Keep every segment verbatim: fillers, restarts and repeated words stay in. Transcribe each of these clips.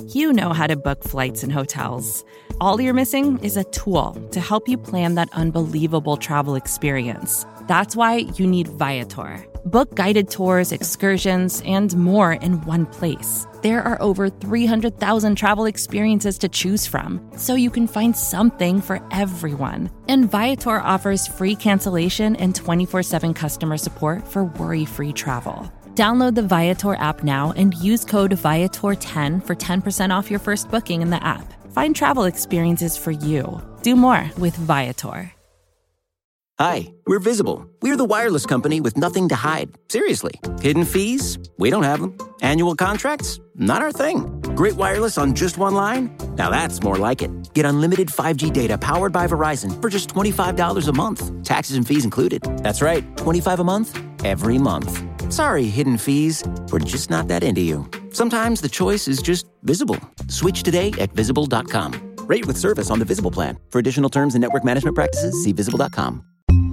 You know how to book flights and hotels. All you're missing is a tool to help you plan that unbelievable travel experience. That's why you need Viator. Book guided tours, excursions, and more in one place. There are over three hundred thousand travel experiences to choose from, so you can find something for everyone. And Viator offers free cancellation and twenty-four seven customer support for worry-free travel. Download the Viator app now and use code Viator ten for ten percent off your first booking in the app. Find travel experiences for you. Do more with Viator. Hi, we're Visible. We're the wireless company with nothing to hide. Seriously. Hidden fees? We don't have them. Annual contracts? Not our thing. Great wireless on just one line? Now that's more like it. Get unlimited five G data powered by Verizon for just twenty-five dollars a month. Taxes and fees included. That's right, twenty-five dollars a month, every month. Sorry, hidden fees. We're just not that into you. Sometimes the choice is just Visible. Switch today at visible dot com. Rate with service on the Visible plan. For additional terms and network management practices, see visible dot com.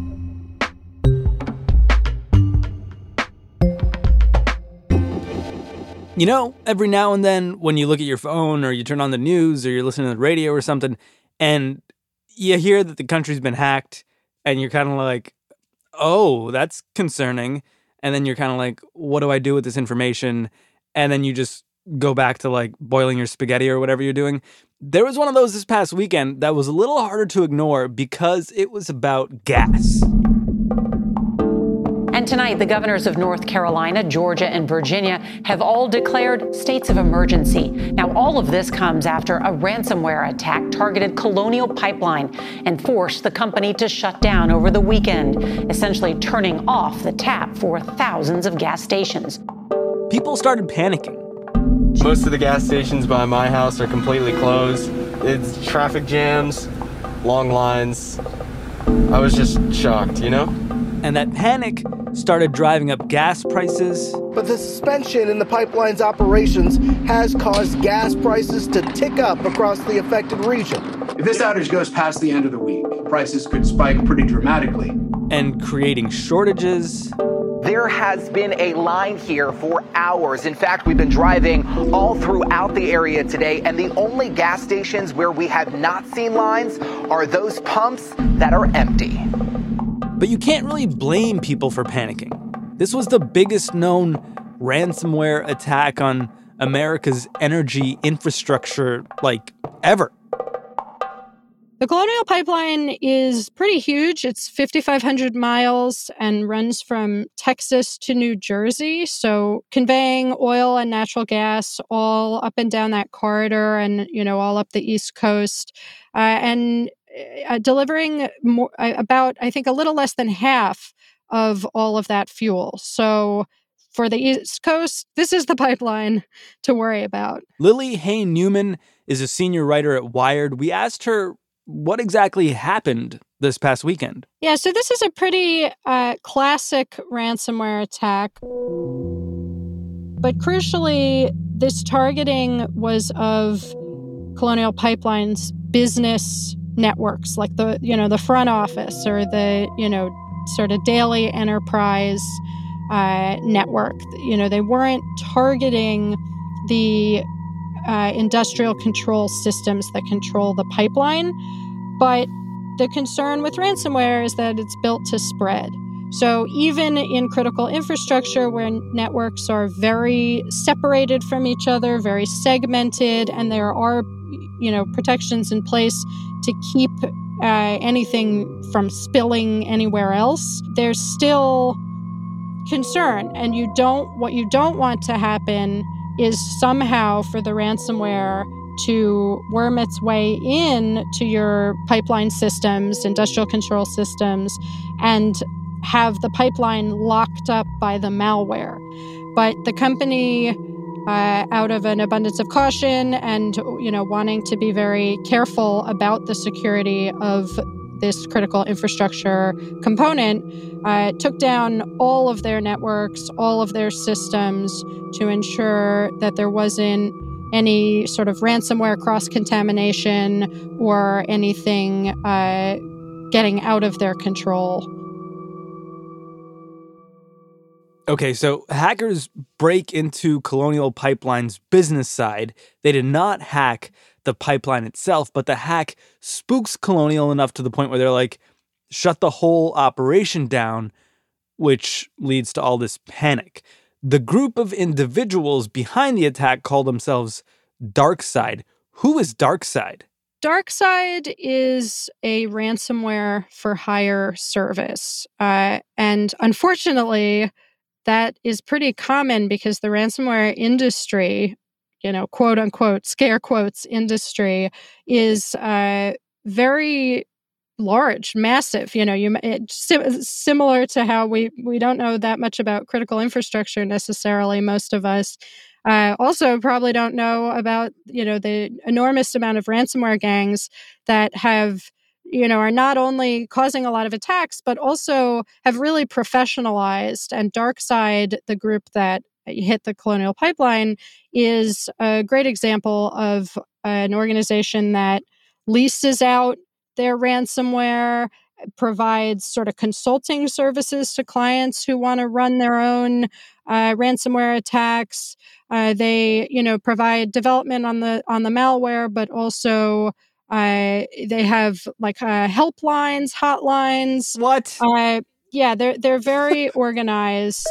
You know, every now and then when you look at your phone or you turn on the news or you're listening to the radio or something and you hear that the country's been hacked and you're kind of like, oh, that's concerning. And then you're kind of like, what do I do with this information? And then you just go back to like boiling your spaghetti or whatever you're doing. There was one of those this past weekend that was a little harder to ignore because it was about gas. And tonight, the governors of North Carolina, Georgia, and Virginia have all declared states of emergency. Now, all of this comes after a ransomware attack targeted Colonial Pipeline and forced the company to shut down over the weekend, essentially turning off the tap for thousands of gas stations. People started panicking. Most of the gas stations by my house are completely closed. It's traffic jams, long lines. I was just shocked, you know? And that panic started driving up gas prices. But the suspension in the pipeline's operations has caused gas prices to tick up across the affected region. If this outage goes past the end of the week, prices could spike pretty dramatically. And creating shortages. There has been a line here for hours. In fact, we've been driving all throughout the area today, and the only gas stations where we have not seen lines are those pumps that are empty. But you can't really blame people for panicking. This was the biggest known ransomware attack on America's energy infrastructure, like, ever. The Colonial Pipeline is pretty huge. It's fifty-five hundred miles and runs from Texas to New Jersey. So conveying oil and natural gas all up and down that corridor and, you know, all up the East Coast. Uh, and uh, delivering more, uh, about, I think, a little less than half of all of that fuel. So for the East Coast, this is the pipeline to worry about. Lily Hay Newman is a senior writer at Wired. We asked her what exactly happened this past weekend. Yeah, so this is a pretty uh, classic ransomware attack. But crucially, this targeting was of Colonial Pipeline's business networks, like the, you know, the front office or the, you know, sort of daily enterprise uh, network. You know, they weren't targeting the uh, industrial control systems that control the pipeline. But the concern with ransomware is that it's built to spread. So even in critical infrastructure where networks are very separated from each other, very segmented, and there are, you know, protections in place to keep uh, anything from spilling anywhere else, there's still concern. And you don't, what you don't want to happen is somehow for the ransomware to worm its way in to your pipeline systems, industrial control systems, and have the pipeline locked up by the malware. But the company, uh, out of an abundance of caution and, you know, wanting to be very careful about the security of this critical infrastructure component, uh, took down all of their networks, all of their systems to ensure that there wasn't any sort of ransomware cross-contamination or anything uh, getting out of their control. Okay, so hackers break into Colonial Pipeline's business side. They did not hack the pipeline itself, but the hack spooks Colonial enough to the point where they're like, shut the whole operation down, which leads to all this panic. The group of individuals behind the attack call themselves DarkSide. Who is DarkSide? DarkSide is a ransomware for hire service. Uh, and unfortunately, that is pretty common because the ransomware industry, you know, quote unquote, scare quotes industry, is uh, very large, massive. You know, you it, sim- similar to how we we don't know that much about critical infrastructure necessarily. Most of us uh, also probably don't know about you know the enormous amount of ransomware gangs that have you know are not only causing a lot of attacks but also have really professionalized. And DarkSide, the group that hit the Colonial Pipeline, is a great example of an organization that leases out their ransomware, provides sort of consulting services to clients who want to run their own uh, ransomware attacks. Uh, they, you know, provide development on the on the malware, but also uh, they have like uh, helplines, hotlines. What? Uh, yeah, they're they're very organized.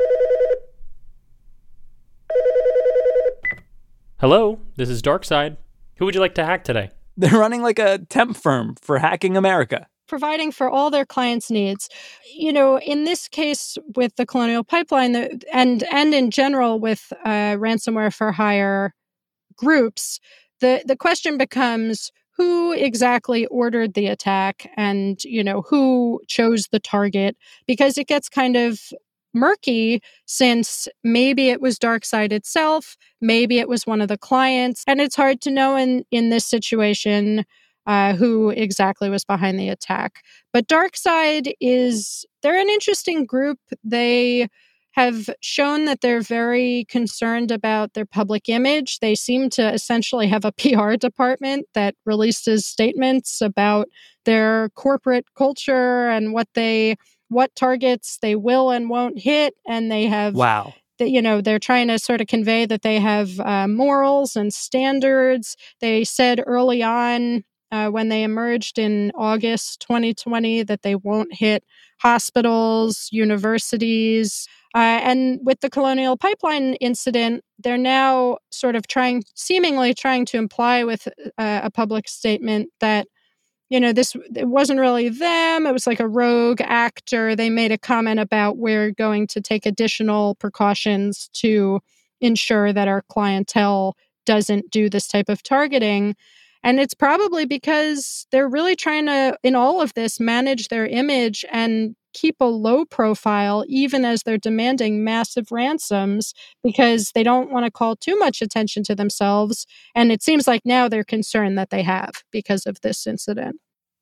Hello, this is DarkSide. Who would you like to hack today? They're running like a temp firm for hacking America. Providing for all their clients' needs. You know, in this case with the Colonial Pipeline the, and and in general with uh, ransomware for hire groups, the, the question becomes who exactly ordered the attack and, you know, who chose the target, because it gets kind of murky since maybe it was DarkSide itself, maybe it was one of the clients, and it's hard to know in, in this situation uh, who exactly was behind the attack. But DarkSide is, they're an interesting group. They have shown that they're very concerned about their public image. They seem to essentially have a P R department that releases statements about their corporate culture and what they what targets they will and won't hit. And they have, wow. that, you know, they're trying to sort of convey that they have uh, morals and standards. They said early on uh, when they emerged in August twenty twenty that they won't hit hospitals, universities. Uh, and with the Colonial Pipeline incident, they're now sort of trying, seemingly trying to imply with uh, a public statement that, you know, this, it wasn't really them. It was like a rogue actor. They made a comment about we're going to take additional precautions to ensure that our clientele doesn't do this type of targeting. And it's probably because they're really trying to, in all of this, manage their image and keep a low profile, even as they're demanding massive ransoms, because they don't want to call too much attention to themselves. And it seems like now they're concerned that they have because of this incident.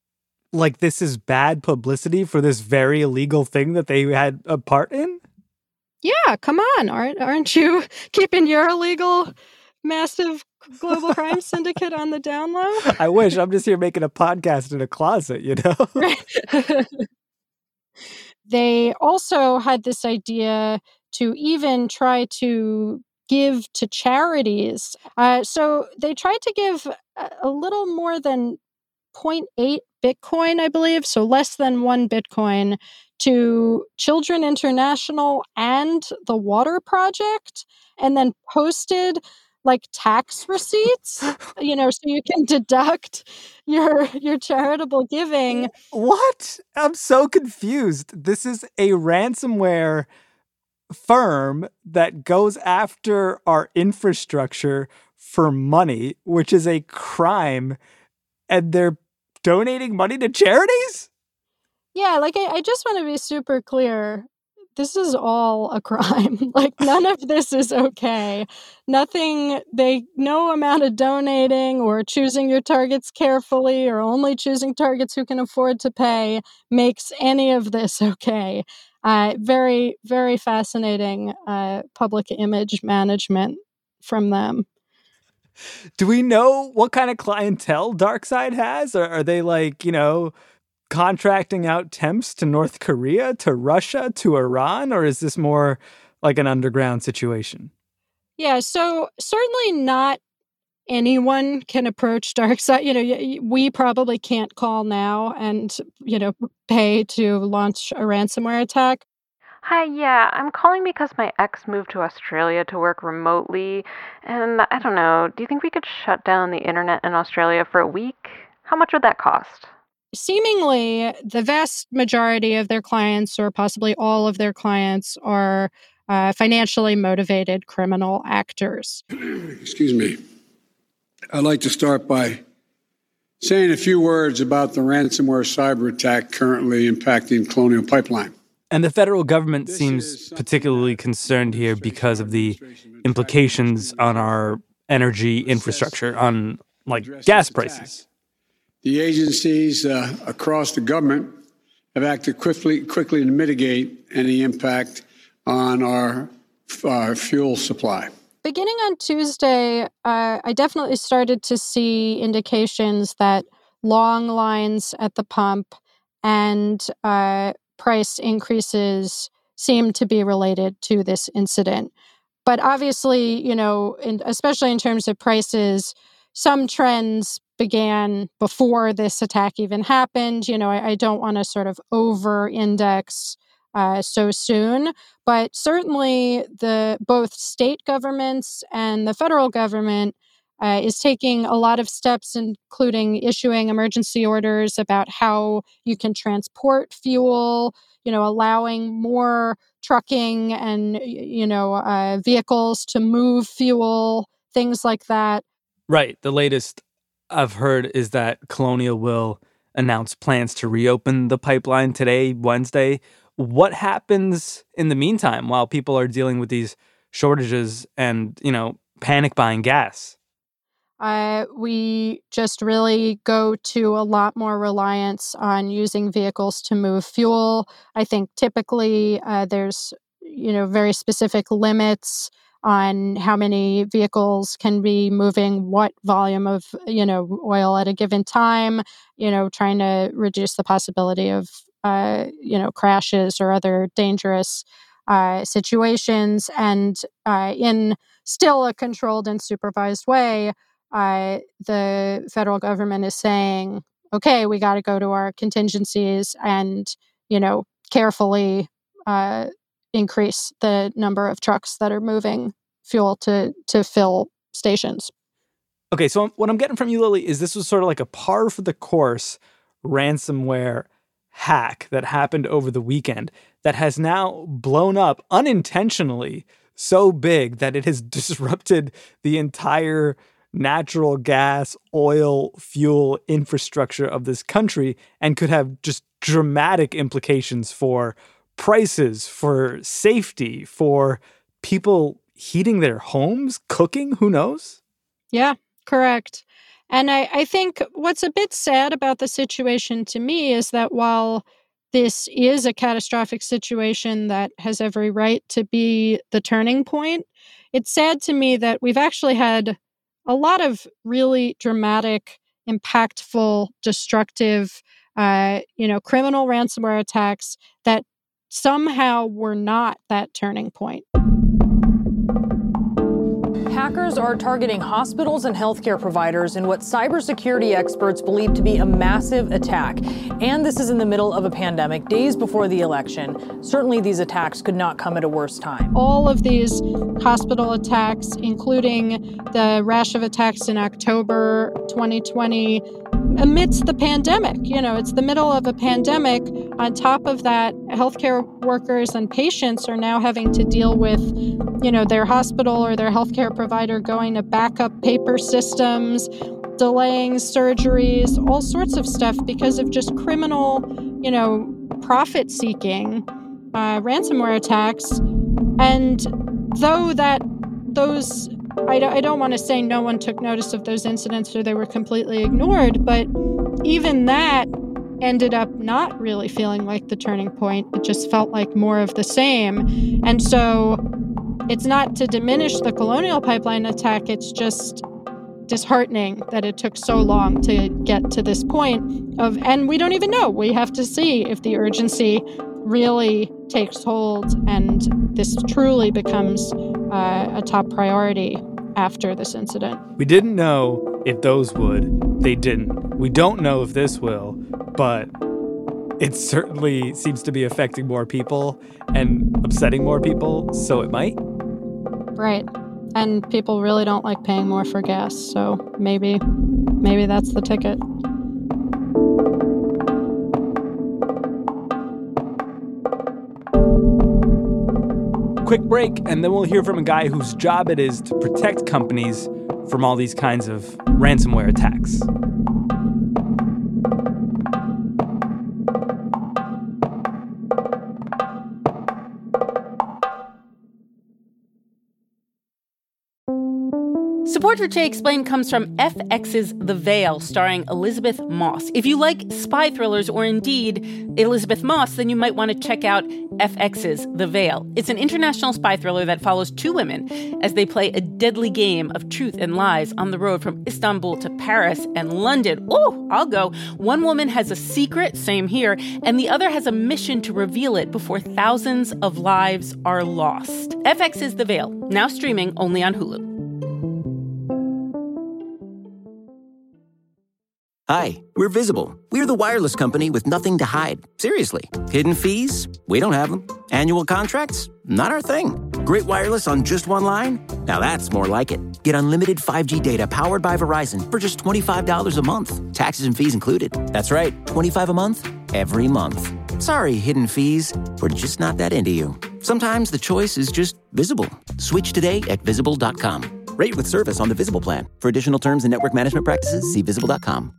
Like this is bad publicity for this very illegal thing that they had a part in? Yeah, come on. Aren't, aren't you keeping your illegal massive global crime syndicate on the down low? I wish. I'm just here making a podcast in a closet, you know? Right. They also had this idea to even try to give to charities. Uh, so they tried to give a, a little more than zero point eight Bitcoin, I believe, so less than one Bitcoin, to Children International and the Water Project, and then posted like tax receipts, you know, so you can deduct your your charitable giving. What? I'm so confused. This is a ransomware firm that goes after our infrastructure for money, which is a crime, and they're donating money to charities? Yeah, like I, I just want to be super clear. This is all a crime. Like none of this is okay. Nothing, they, no amount of donating or choosing your targets carefully or only choosing targets who can afford to pay makes any of this okay. Uh, very, very fascinating uh, public image management from them. Do we know what kind of clientele DarkSide has? Or are they like, you know, contracting out temps to North Korea, to Russia, to Iran, or is this more like an underground situation? Yeah, so certainly not anyone can approach DarkSide. You know, we probably can't call now and, you know, pay to launch a ransomware attack. Hi, yeah, I'm calling because my ex moved to Australia to work remotely, and I don't know, do you think we could shut down the internet in Australia for a week? How much would that cost? Seemingly, the vast majority of their clients, or possibly all of their clients, are uh, financially motivated criminal actors. Excuse me. I'd like to start by saying a few words about the ransomware cyber attack currently impacting Colonial Pipeline. And the federal government seems particularly concerned here because of the implications on our energy infrastructure, on, like, gas prices. The agencies uh, across the government have acted quickly, quickly to mitigate any impact on our, our fuel supply. Beginning on Tuesday, uh, I definitely started to see indications that long lines at the pump and uh, price increases seem to be related to this incident. But obviously, you know, in, especially in terms of prices, some trends began before this attack even happened. You know, I, I don't want to sort of over-index uh, so soon, but certainly the both state governments and the federal government uh, is taking a lot of steps, including issuing emergency orders about how you can transport fuel, you know, allowing more trucking and, you know, uh, vehicles to move fuel, things like that. Right. The latest I've heard is that Colonial will announce plans to reopen the pipeline today, Wednesday. What happens in the meantime while people are dealing with these shortages and, you know, panic buying gas? Uh, we just really go to a lot more reliance on using vehicles to move fuel. I think typically uh, there's, you know, very specific limits on how many vehicles can be moving what volume of, you know, oil at a given time, you know, trying to reduce the possibility of, uh, you know, crashes or other dangerous uh, situations. And uh, in still a controlled and supervised way, uh, the federal government is saying, okay, we got to go to our contingencies and, you know, carefully uh, increase the number of trucks that are moving fuel to to fill stations. Okay, so what I'm getting from you, Lily, is this was sort of like a par for the course ransomware hack that happened over the weekend that has now blown up unintentionally so big that it has disrupted the entire natural gas, oil, fuel infrastructure of this country and could have just dramatic implications for prices, for safety, for people heating their homes, cooking, who knows? Yeah, correct. And I, I think what's a bit sad about the situation to me is that while this is a catastrophic situation that has every right to be the turning point, it's sad to me that we've actually had a lot of really dramatic, impactful, destructive, uh, you know, criminal ransomware attacks that somehow were not that turning point. Hackers are targeting hospitals and healthcare providers in what cybersecurity experts believe to be a massive attack. And this is in the middle of a pandemic, days before the election. Certainly these attacks could not come at a worse time. All of these hospital attacks, including the rash of attacks in October twenty twenty, amidst the pandemic. You know, it's the middle of a pandemic. On top of that, healthcare workers and patients are now having to deal with, you know, their hospital or their healthcare provider going to backup paper systems, delaying surgeries, all sorts of stuff because of just criminal, you know, profit-seeking uh, ransomware attacks. And though that those, I, I don't want to say no one took notice of those incidents or they were completely ignored, but even that ended up not really feeling like the turning point. It just felt like more of the same. And so it's not to diminish the Colonial Pipeline attack. It's just disheartening that it took so long to get to this point of, and we don't even know. We have to see if the urgency really takes hold and this truly becomes uh, a top priority after this incident. We didn't know if those would. They didn't. We don't know if this will, but it certainly seems to be affecting more people and upsetting more people, so it might. Right. And people really don't like paying more for gas, so maybe, maybe that's the ticket. Quick break, and then we'll hear from a guy whose job it is to protect companies from all these kinds of ransomware attacks. Support for Jay Explained comes from F X's The Veil, starring Elizabeth Moss. If you like spy thrillers or indeed Elizabeth Moss, then you might want to check out F X's The Veil. It's an international spy thriller that follows two women as they play a deadly game of truth and lies on the road from Istanbul to Paris and London. Oh, I'll go. One woman has a secret, same here, and the other has a mission to reveal it before thousands of lives are lost. F X's The Veil, now streaming only on Hulu. Hi, we're Visible. We're the wireless company with nothing to hide. Seriously. Hidden fees? We don't have them. Annual contracts? Not our thing. Great wireless on just one line? Now that's more like it. Get unlimited five G data powered by Verizon for just twenty-five dollars a month. Taxes and fees included. That's right, twenty-five dollars a month, every month. Sorry, hidden fees. We're just not that into you. Sometimes the choice is just Visible. Switch today at visible dot com. Rate with service on the Visible plan. For additional terms and network management practices, see visible dot com.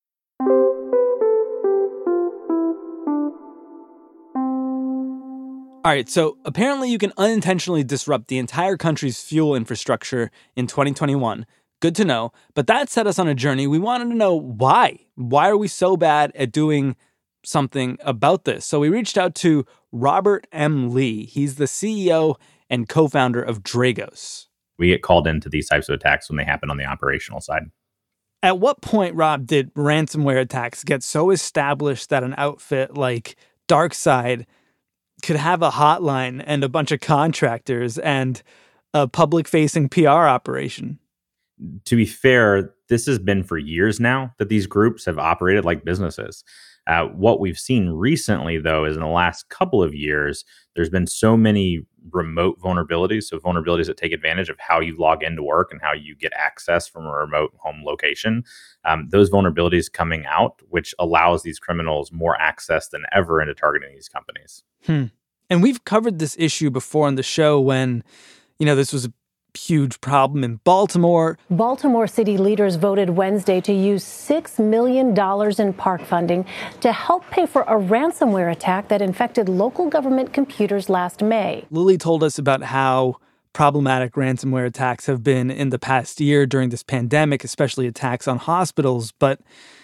All right, so apparently you can unintentionally disrupt the entire country's fuel infrastructure in twenty twenty-one. Good to know. But that set us on a journey. We wanted to know why. Why are we so bad at doing something about this? So we reached out to Robert M. Lee. He's the C E O and co-founder of Dragos. We get called into these types of attacks when they happen on the operational side. At what point, Rob, did ransomware attacks get so established that an outfit like DarkSide could have a hotline and a bunch of contractors and a public-facing P R operation? To be fair, this has been for years now that these groups have operated like businesses. Uh, what we've seen recently, though, is in the last couple of years, there's been so many remote vulnerabilities, so vulnerabilities that take advantage of how you log into work and how you get access from a remote home location. Um, those vulnerabilities coming out, which allows these criminals more access than ever into targeting these companies. Hmm. And we've covered this issue before on the show when, you know, this was a huge problem in Baltimore. Baltimore city leaders voted Wednesday to use six million dollars in park funding to help pay for a ransomware attack that infected local government computers last May. Lily told us about how problematic ransomware attacks have been in the past year during this pandemic, especially attacks on hospitals. But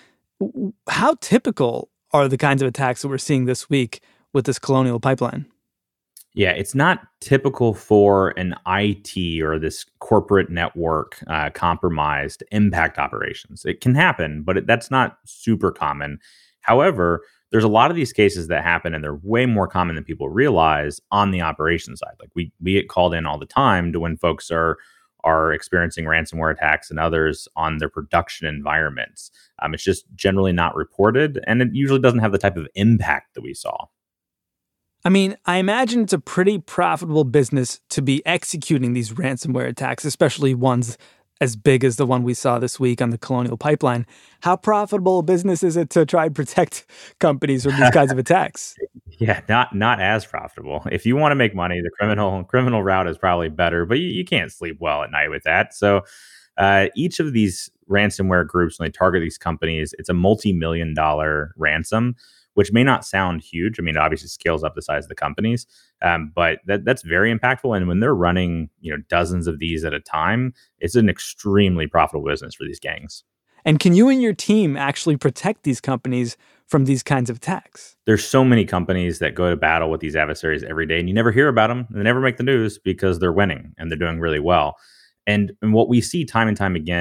how typical are the kinds of attacks that we're seeing this week with this Colonial Pipeline? Yeah, it's not typical for an I T or this corporate network uh, compromise to impact operations. It can happen, but it, that's not super common. However, there's a lot of these cases that happen, and they're way more common than people realize on the operations side. Like we we get called in all the time to when folks are are experiencing ransomware attacks and others on their production environments. Um, it's just generally not reported, and it usually doesn't have the type of impact that we saw. I mean, I imagine it's a pretty profitable business to be executing these ransomware attacks, especially ones as big as the one we saw this week on the Colonial Pipeline. How profitable a business is it to try and protect companies from these kinds of attacks? Yeah, not not as profitable. If you want to make money, the criminal criminal route is probably better, but you, you can't sleep well at night with that. So uh, each of these ransomware groups, when they target these companies, it's a multi-million dollar ransom, which may not sound huge. I mean, it obviously scales up the size of the companies, um, but that, that's very impactful. And when they're running, you know, dozens of these at a time, it's an extremely profitable business for these gangs. And can you and your team actually protect these companies from these kinds of attacks? There's so many companies that go to battle with these adversaries every day, and you never hear about them. They never make the news because they're winning and they're doing really well. And, and what we see time and time again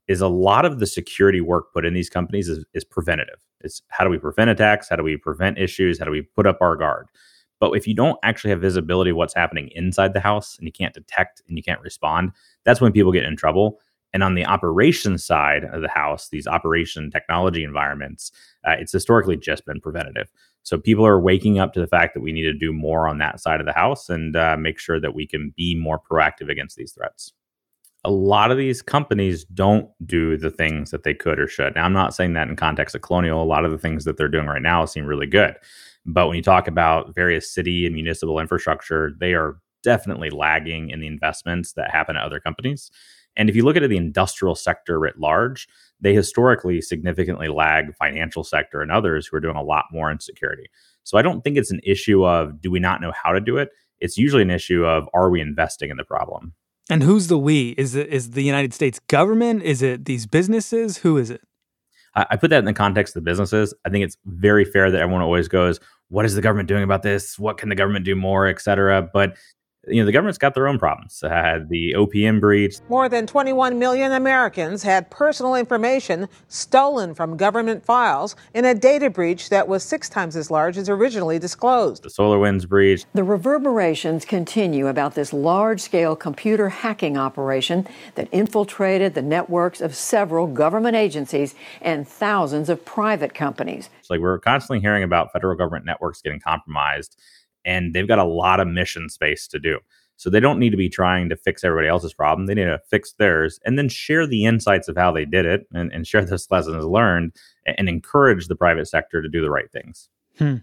is a lot of the security work put in these companies is, is preventative. It's how do we prevent attacks? How do we prevent issues? How do we put up our guard? But if you don't actually have visibility of what's happening inside the house and you can't detect and you can't respond, that's when people get in trouble. And on the operations side of the house, these operation technology environments, uh, it's historically just been preventative. So people are waking up to the fact that we need to do more on that side of the house and uh, make sure that we can be more proactive against these threats. A lot of these companies don't do the things that they could or should. Now, I'm not saying that in context of Colonial. A lot of the things that they're doing right now seem really good. But when you talk about various city and municipal infrastructure, they are definitely lagging in the investments that happen at other companies. And if you look at the industrial sector writ large, they historically significantly lag financial sector and others who are doing a lot more in security. So I don't think it's an issue of do we not know how to do it? It's usually an issue of are we investing in the problem? And who's the we? Is it is the United States government? Is it these businesses? Who is it? I, I put that in the context of the businesses. I think it's very fair that everyone always goes, what is the government doing about this? What can the government do more, et cetera? But you know, the government's got their own problems. It had the O P M breach. More than twenty-one million Americans had personal information stolen from government files in a data breach that was six times as large as originally disclosed. The SolarWinds breach. The reverberations continue about this large-scale computer hacking operation that infiltrated the networks of several government agencies and thousands of private companies. It's like we're constantly hearing about federal government networks getting compromised. And they've got a lot of mission space to do. So they don't need to be trying to fix everybody else's problem. They need to fix theirs and then share the insights of how they did it and, and share those lessons learned and, and encourage the private sector to do the right things. Hmm.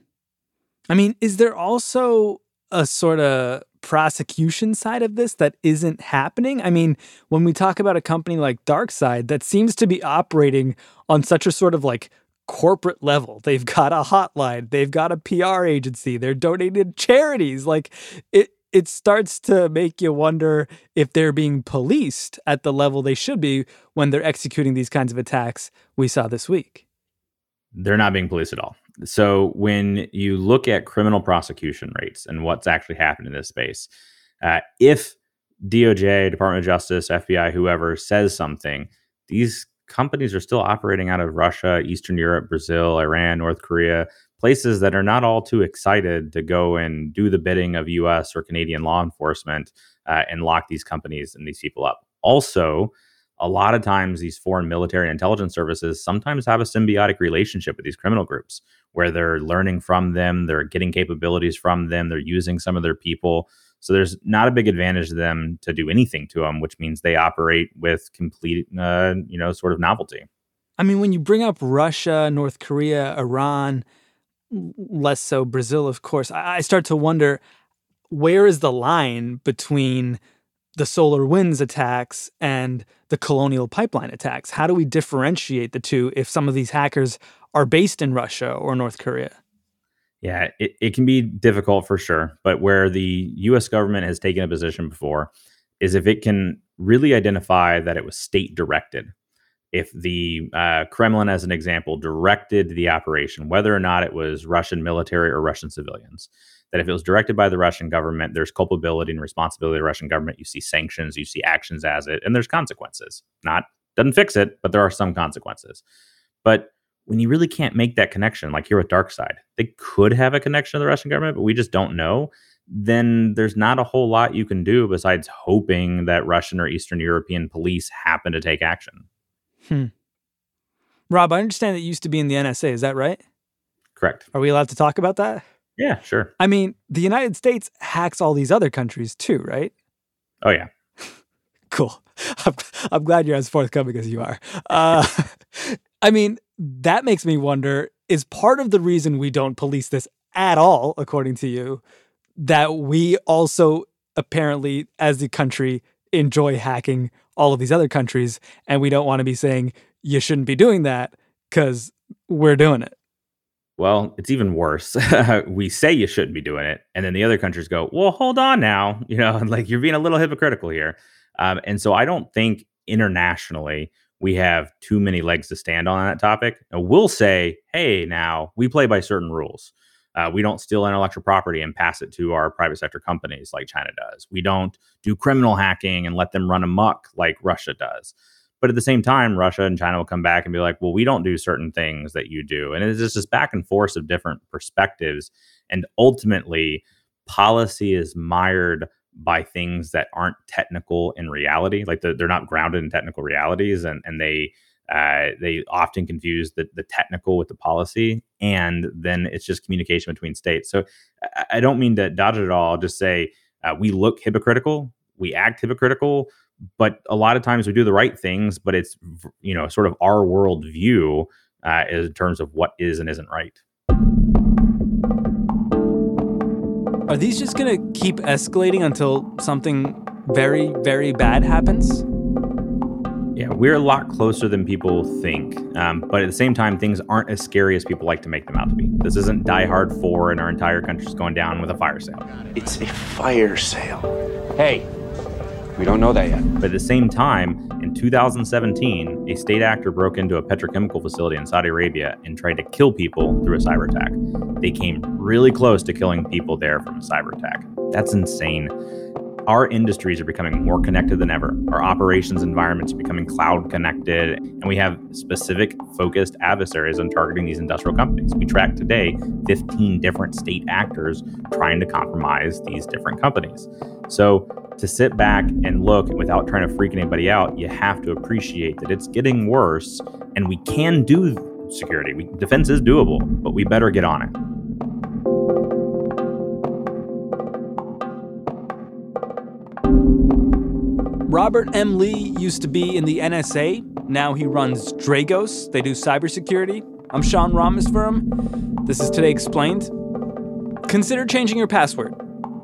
I mean, is there also a sort of prosecution side of this that isn't happening? I mean, when we talk about a company like DarkSide that seems to be operating on such a sort of like corporate level. They've got a hotline. They've got a P R agency. They're donating to charities. Like it, it starts to make you wonder if they're being policed at the level they should be when they're executing these kinds of attacks we saw this week. They're not being policed at all. So when you look at criminal prosecution rates and what's actually happened in this space, uh, if D O J, Department of Justice, F B I, whoever says something, these companies are still operating out of Russia, Eastern Europe, Brazil, Iran, North Korea, places that are not all too excited to go and do the bidding of U S or Canadian law enforcement uh, and lock these companies and these people up. Also, a lot of times these foreign military and intelligence services sometimes have a symbiotic relationship with these criminal groups where they're learning from them, they're getting capabilities from them, they're using some of their people. So there's not a big advantage to them to do anything to them, which means they operate with complete, uh, you know, sort of novelty. I mean, when you bring up Russia, North Korea, Iran, less so Brazil, of course, I start to wonder, where is the line between the SolarWinds attacks and the Colonial Pipeline attacks? How do we differentiate the two if some of these hackers are based in Russia or North Korea? Yeah, it, it can be difficult for sure. But where the U S government has taken a position before is if it can really identify that it was state directed. If the uh, Kremlin, as an example, directed the operation, whether or not it was Russian military or Russian civilians, that if it was directed by the Russian government, there's culpability and responsibility of the Russian government. You see sanctions, you see actions as it, and there's consequences. Not, doesn't fix it, but there are some consequences. But when you really can't make that connection, like here with DarkSide, they could have a connection to the Russian government, but we just don't know, then there's not a whole lot you can do besides hoping that Russian or Eastern European police happen to take action. Hmm. Rob, I understand that you used to be in the N S A. Is that right? Correct. Are we allowed to talk about that? Yeah, sure. I mean, the United States hacks all these other countries too, right? Oh, yeah. Cool. I'm, I'm glad you're as forthcoming as you are. Uh, I mean, that makes me wonder, is part of the reason we don't police this at all, according to you, that we also apparently, as the country, enjoy hacking all of these other countries, and we don't want to be saying, you shouldn't be doing that because we're doing it? Well, it's even worse. We say you shouldn't be doing it, and then the other countries go, well, hold on now. You know, like you're being a little hypocritical here. Um, and so I don't think internationally we have too many legs to stand on that topic. And we'll say, hey, now we play by certain rules. Uh, we don't steal intellectual property and pass it to our private sector companies like China does. We don't do criminal hacking and let them run amok like Russia does. But at the same time, Russia and China will come back and be like, well, we don't do certain things that you do. And it's just this back and forth of different perspectives. And ultimately, policy is mired by things that aren't technical in reality. Like they're, they're not grounded in technical realities. And, and they uh, they often confuse the, the technical with the policy. And then it's just communication between states. So I, I don't mean to dodge it at all. I'll just say uh, we look hypocritical. We act hypocritical. But a lot of times we do the right things, but it's, you know, sort of our worldview uh, in terms of what is and isn't right. Are these just going to keep escalating until something very, very bad happens? Yeah, we're a lot closer than people think. Um, but at the same time, things aren't as scary as people like to make them out to be. This isn't Die Hard four and our entire country's going down with a fire sale. It's a fire sale. Hey. We don't know that yet. But at the same time, in two thousand seventeen, a state actor broke into a petrochemical facility in Saudi Arabia and tried to kill people through a cyber attack. They came really close to killing people there from a cyber attack. That's insane. Our industries are becoming more connected than ever. Our operations environments are becoming cloud connected, and we have specific focused adversaries on targeting these industrial companies. We track today fifteen different state actors trying to compromise these different companies. So to sit back and look without trying to freak anybody out, you have to appreciate that it's getting worse, and we can do security. We, defense is doable, but we better get on it. Robert M. Lee used to be in the N S A. Now he runs Dragos. They do cybersecurity. I'm Sean Rameswaram. This is Today Explained. Consider changing your password.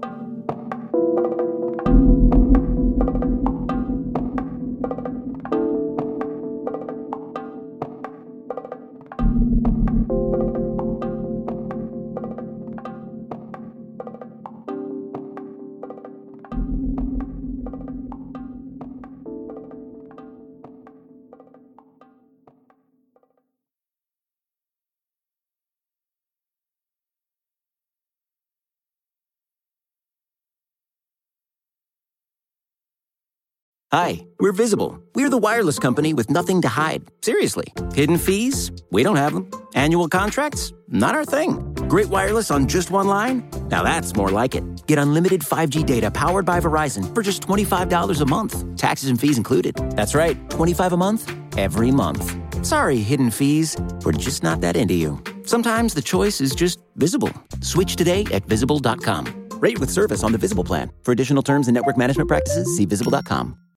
Hi, we're Visible. We're the wireless company with nothing to hide. Seriously. Hidden fees? We don't have them. Annual contracts? Not our thing. Great wireless on just one line? Now that's more like it. Get unlimited five G data powered by Verizon for just twenty-five dollars a month. Taxes and fees included. That's right, twenty-five dollars a month, every month. Sorry, hidden fees. We're just not that into you. Sometimes the choice is just Visible. Switch today at visible dot com. Rate with service on the Visible plan. For additional terms and network management practices, see visible dot com.